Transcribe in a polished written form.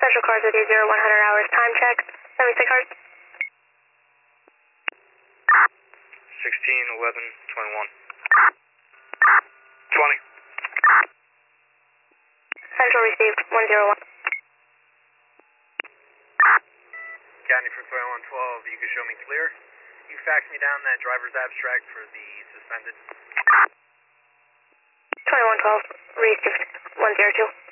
Central cars with you, 0100 hours, time check. 76 cars. 16, 11, 21. 20. Central received, 101. County for 2112, you can show me clear. You fax me down that driver's abstract for the suspended. 2112, received, 102.